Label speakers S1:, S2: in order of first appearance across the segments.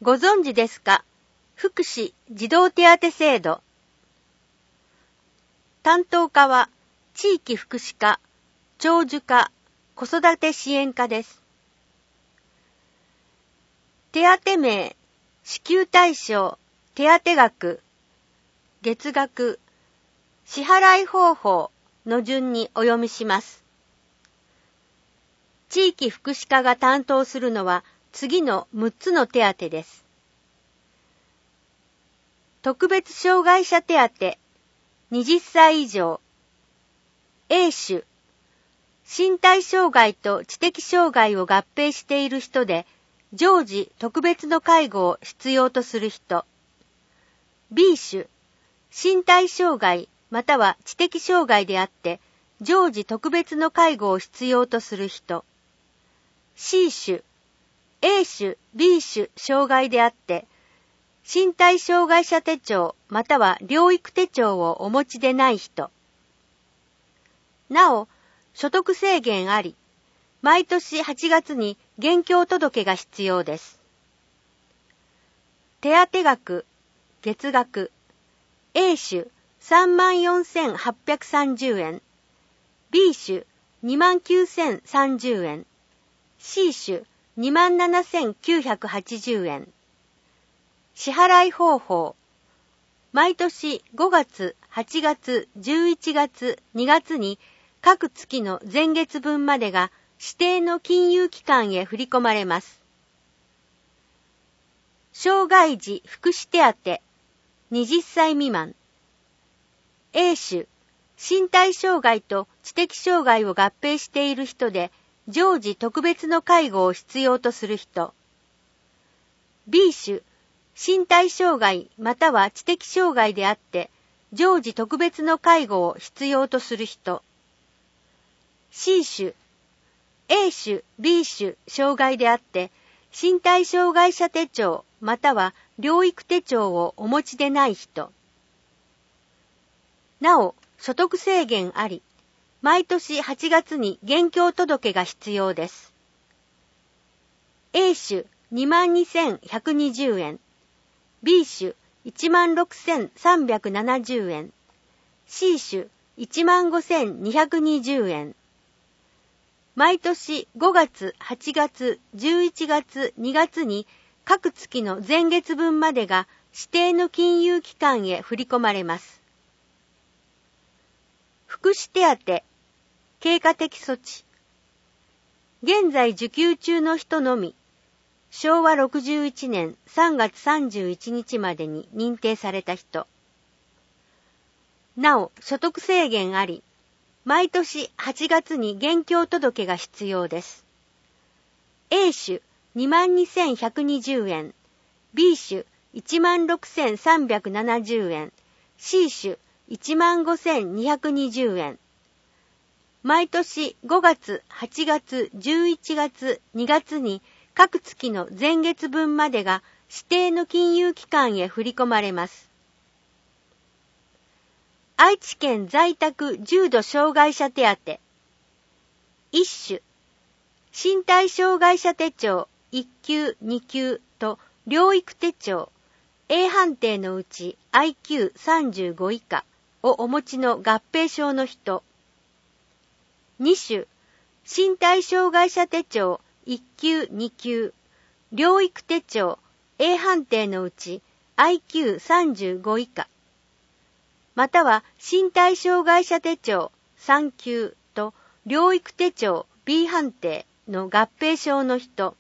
S1: ご存知ですか？福祉児童手当制度。担当課は地域福祉課、長寿課、子育て支援課です。手当名、支給対象、手当額、月額、支払い方法の順にお読みします。地域福祉課が担当するのは次の6つの手当です。特別障害者手当、20歳以上。A 種、身体障害と知的障害を合併している人で、常時特別の介護を必要とする人。B 種、身体障害または知的障害であって、常時特別の介護を必要とする人。C 種、A 種、B 種障害であって、身体障害者手帳または療育手帳をお持ちでない人。なお、所得制限あり、毎年8月に現況届が必要です。手当額、月額、A 種 34,830 円、B 種 29,030 円、C 種 27,980 円。支払い方法。毎年5月、8月、11月、2月に各月の前月分までが指定の金融機関へ振り込まれます。障害児福祉手当、20歳未満。A 種、身体障害と知的障害を合併している人で、常時特別の介護を必要とする人。B 種、身体障害または知的障害であって、常時特別の介護を必要とする人。C 種、A 種、B 種障害であって、身体障害者手帳または療育手帳をお持ちでない人。なお、所得制限あり、毎年8月に現況届が必要です。A 種 22,120 円、B 種 16,370 円、C 種 15,220 円。毎年5月、8月、11月、2月に各月の前月分までが指定の金融機関へ振り込まれます。福祉手当、経過的措置。現在受給中の人のみ、昭和61年3月31日までに認定された人。なお、所得制限あり、毎年8月に現況届が必要です。A 種 22,120 円、B 種 16,370 円、C 種 15,220 円。毎年5月、8月、11月、2月に各月の前月分までが指定の金融機関へ振り込まれます。愛知県在宅重度障害者手当。一種、身体障害者手帳1級、2級と療育手帳 A 判定のうち IQ35 以下をお持ちの合併症の人。二種、身体障害者手帳1級、2級、療育手帳 A 判定のうち IQ35 以下。または身体障害者手帳3級と療育手帳 B 判定の合併症の人。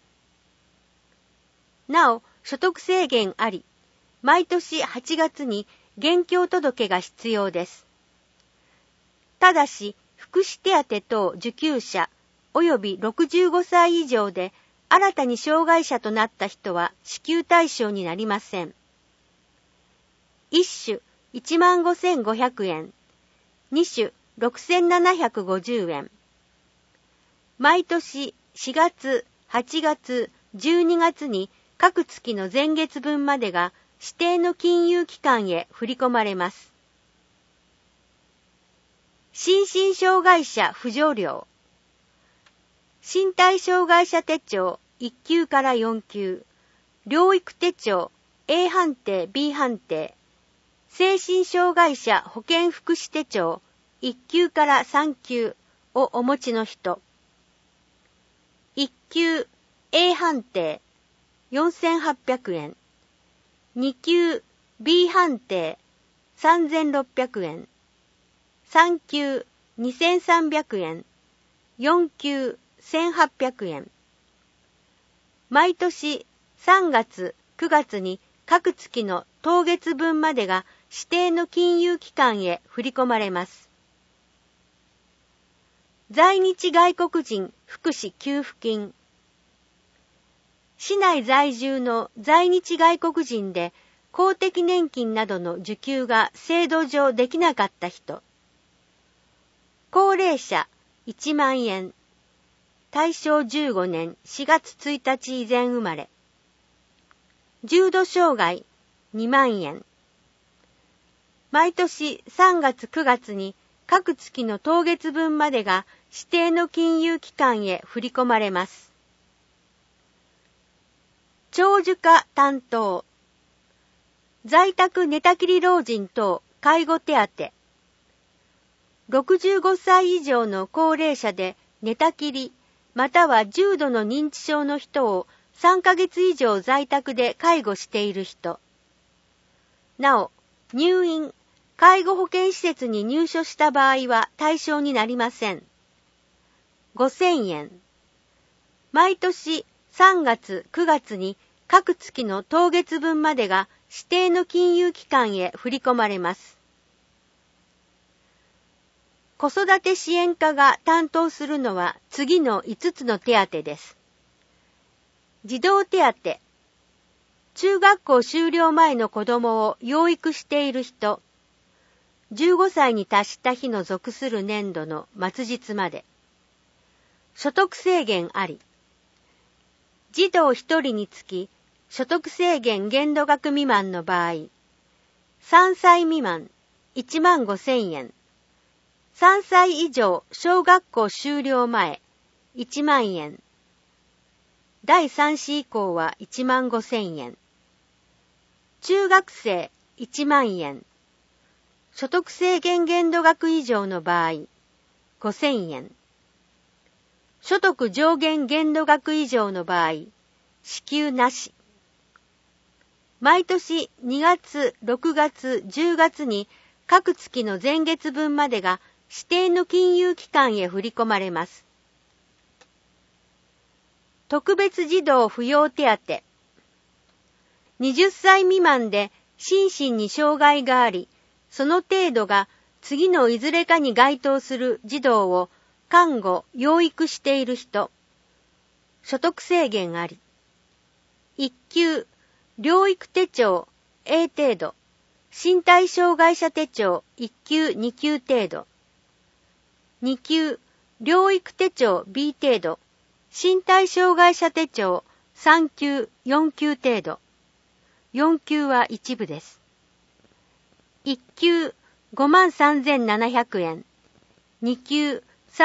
S1: なお、所得制限あり、毎年8月に現況届が必要です。ただし、福祉手当等受給者及び65歳以上で新たに障害者となった人は支給対象になりません。一種、15,500 円、二種、6,750 円。毎年4月、8月、12月に各月の前月分までが指定の金融機関へ振り込まれます。心身障害者扶助料。身体障害者手帳1級から4級、 療育手帳 A 判定 B 判定、精神障害者保健福祉手帳1級から3級をお持ちの人。1級 A 判定4800円、2級 B 判定3600円、3級2300円、4級1800円。毎年3月、9月に各月の当月分までが指定の金融機関へ振り込まれます。在日外国人福祉給付金。市内在住の在日外国人で公的年金などの受給が制度上できなかった人。高齢者1万円。大正15年4月1日以前生まれ。重度障害2万円。毎年3月9月に各月の当月分までが指定の金融機関へ振り込まれます。長寿化担当。在宅寝たきり老人等介護手当。65歳以上の高齢者で寝たきりまたは重度の認知症の人を3ヶ月以上在宅で介護している人。なお、入院、介護保険施設に入所した場合は対象になりません。5000円。毎年3月、9月に各月の当月分までが指定の金融機関へ振り込まれます。子育て支援課が担当するのは次の5つの手当です。児童手当。中学校修了前の子供を養育している人。15歳に達した日の属する年度の末日まで。所得制限あり。児童1人につき所得制限限度額未満の場合、3歳未満15,000円。3歳以上小学校修了前1万円。第3子以降は15,000円。中学生1万円。所得制限限度額以上の場合5,000円。所得上限限度額以上の場合支給なし。毎年2月、6月、10月に各月の前月分までが指定の金融機関へ振り込まれます。特別児童扶養手当。20歳未満で心身に障害があり、その程度が次のいずれかに該当する児童を看護・養育している人。所得制限あり。1級、療育手帳 A 程度。身体障害者手帳1級・2級程度。2級、療育手帳 B 程度。身体障害者手帳3級、4級程度。4級は一部です。1級53,700円。2級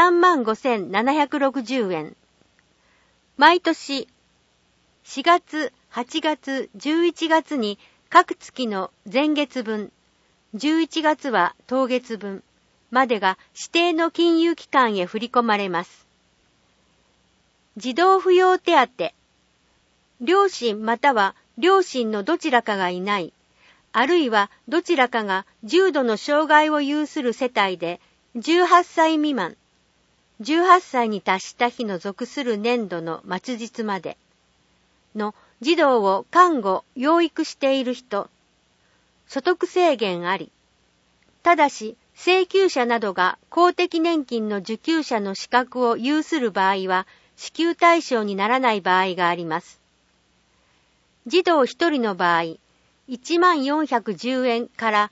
S1: 35,760円。毎年4月、8月、11月に各月の前月分、11月は当月分までが指定の金融機関へ振り込まれます。児童扶養手当。両親または両親のどちらかがいない、あるいはどちらかが重度の障害を有する世帯で18歳未満、18歳に達した日の属する年度の末日までの児童を看護・養育している人。所得制限あり。ただし、請求者などが公的年金の受給者の資格を有する場合は支給対象にならない場合があります。児童1人の場合、1410円から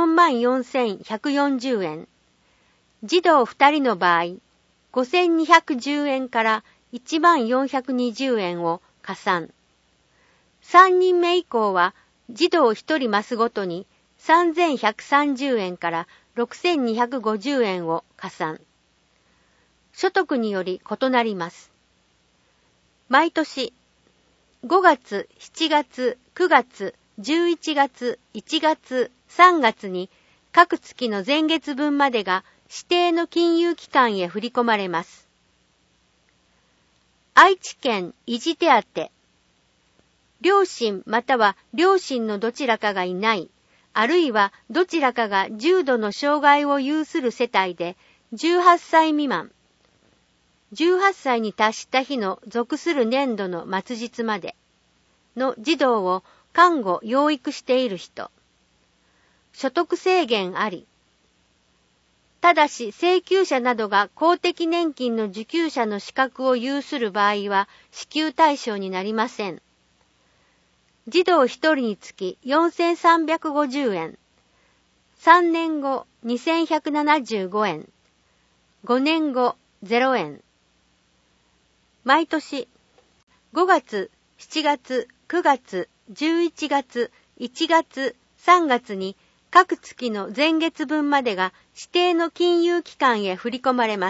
S1: 44,140円。児童2人の場合、5,210円から1420円を加算。3人目以降は児童1人増すごとに3,130円から6,250円を加算。所得により異なります。毎年 5月、7月、9月、11月、1月、3月に各月の前月分までが指定の金融機関へ振り込まれます。愛知県維持手当。両親または両親のどちらかがいない、あるいはどちらかが重度の障害を有する世帯で18歳未満、18歳に達した日の属する年度の末日までの児童を看護・養育している人。所得制限あり。ただし請求者などが公的年金の受給者の資格を有する場合は支給対象になりません。児童1人につき4350円。3年後2175円。5年後0円。毎年5月、7月、9月、11月、1月、3月に各月の前月分までが指定の金融機関へ振り込まれます。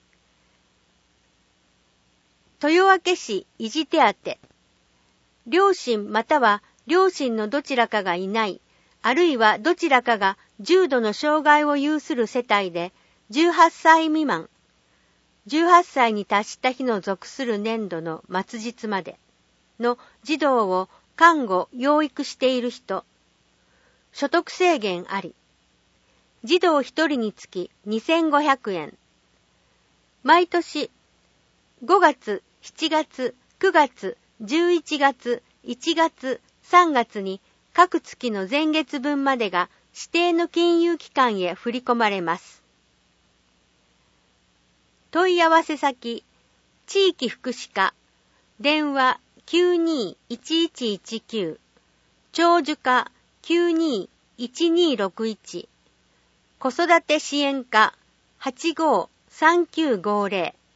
S1: 豊明市維持手当。両親または両親のどちらかがいない、あるいはどちらかが重度の障害を有する世帯で18歳未満、18歳に達した日の属する年度の末日までの児童を看護・養育している人。所得制限あり。児童1人につき2500円。毎年5月、7月、9月、11月、1月、3月に各月の前月分までが指定の金融機関へ振り込まれます。問い合わせ先、地域福祉課、電話921119、長寿課921261、子育て支援課853950